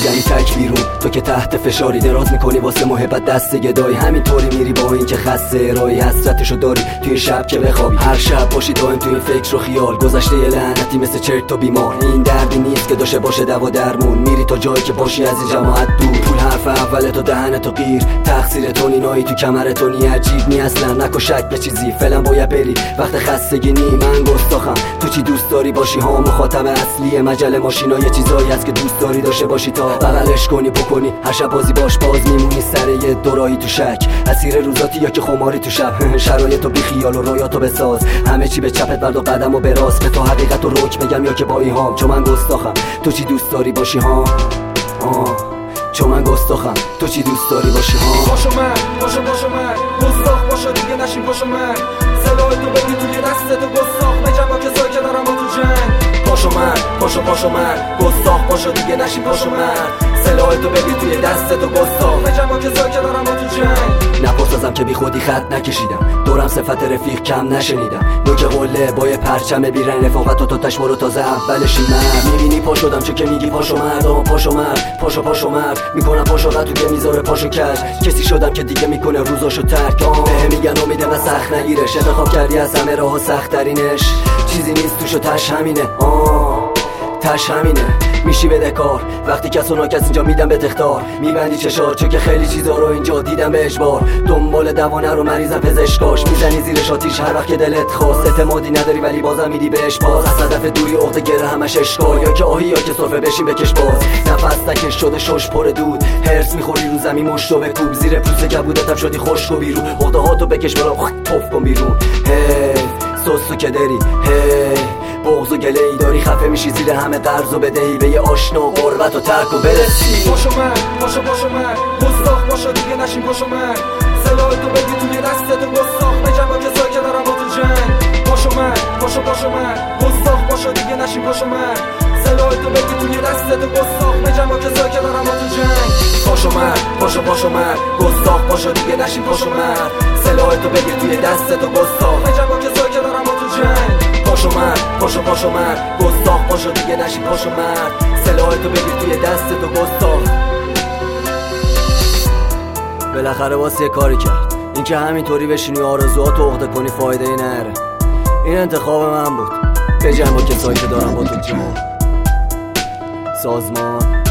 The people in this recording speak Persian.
میزنی تک بیرون، تو که تحت فشاری دراز میکنی واسه محبت دست گدایی. همینطوری میری با این که خسته ارایی حسرتشو داری توی شب که بخوابی. هر شب باشی دائم توی این فکر و خیال، گذشته یه لعنتی مثل چرت و بیمار. این دردی نیست که داشته باشه دوا درمون، میری تا جایی که باشی از این جماعت دور. پول حرف اوله تا دهن تو غیر، تقصیر تو نینایی تو کمر تو نی. عجیب نی اصلا نکو شک به چیزی، فعلا باید بری وقت خستگی نی. من گستاخم تو چی دوست داری باشی ها، مخاطب اصلی مجله ماشینا یه چیزایی هست که دوست داری داشته باشی تا بغلش کنی بکنی. هر شب بازی باش باز میمونی سر یه دوراهی تو شک، اسیر روزاتی یا که خماری تو شب. شرایطو بی خیال و رویاتو بساز، همه چی به چپت برد و قدمو به راست. به تو حقیقت و رک بگم یا که با ایهام، چون من گستاخم تو چی دوست داری باشی ها. چون من گستاخم تو چی دوست داری باشی ها. باشو من گستاخ باشو دیگه نشین باشو من، سلاح تو بگی توی دست تو گستاخ نجم با کسایی که دارم با تو جنگ. باشو من گستاخ باشو دیگه نشین باشو من، سلاح تو بگی توی دست تو گستاخ نجم با کسایی که دارم با تو جنگ. نپرس ازم که بی خودی خط نکشیدم، دورم صفت رفیق کم نشنیدم. نوک قله با یه پرچم بیرنگ رفاقت و تاتش برو تازه اولشی. من میبینی پا شدم چه که میگی پاشو مرد. پاشو مرد میکنم پاشو رد تو که میذاره پاشو کج. کسی شدم که دیگه میکنه روزاشو ترک. میگن امیده و سخت نگیرش، انتخاب کردی از همه راه سخت ترینش. چیزی نیست توشو تش همینه، تش همینه. میشی بده کار وقتی کس و ناکس اینجا میدم به تختار. میبندی چشار چون که خیلی چیزا رو اینجا دیدم به اجبار. دنبال دوانه رو مریضم پزشکاش، میزنی زیرش آتیش هر وقت که دلت خواست. اعتمادی نداری ولی بازم میدی بهش باز. از هدف دوری عقده گره همش اشکال، یا که آهی یا که سرفه بشین بکش باز. نفس تکش شده شش پر دود، هرس میخوری رو زمین مشتو بکوب. زیر پوست کبودتم شدی خشک و بیرون، عقده هاتو بکش برام توف کن بیرون. سوسو که داری بغض و گله ای داری، خفه میشی زیر همه قرض و بدهی به یه آشنا و غربت و ترک و برسی. باشو من گستاخ باشو دیگه نشین باشو من، سلاح تو بگی توی دست تو گستاخ نجم با کسایی که دارم با تو جنگ. باشو من گستاخ باشو دیگه نشین باشو من، سلاح تو بگی توی دست تو گستاخ نجم با کسایی که دارم با تو جنگ. باشو من گستاخ باشو دیگه نشین باشو من، سلاح تو بگی توی دست تو گستاخ نجم با کسایی که دارم با تو جنگ. باشو من گستاخ باشو دیگه نشین باشو من، سلاح تو بگی توی دست تو گستاخ. بالاخره واسه یه کاری کرد، این که همینطوری بشینی آرزوهاتو عقده کنی فایده ای نره. این انتخاب من بود، بجنگ با کسایی که دارم با تو جنگ. سازمان